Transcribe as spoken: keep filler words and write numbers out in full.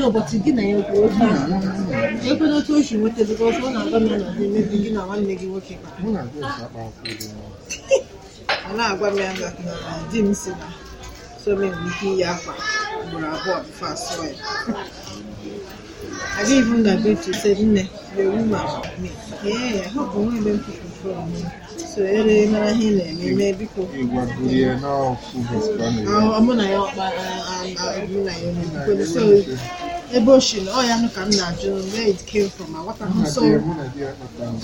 no, but you get your growth. You could not touch you with the because one of them maybe begin one leg working. And I got me under Jim Sina. So many Yapa were about fast way. I gave him that bit to say, the woman me. Yeah, I hope women people from me. So every man here may be cool. I'm on a yacht, but I'm so a bush. Oh, I'm not coming out. Where it came from. What I'm so.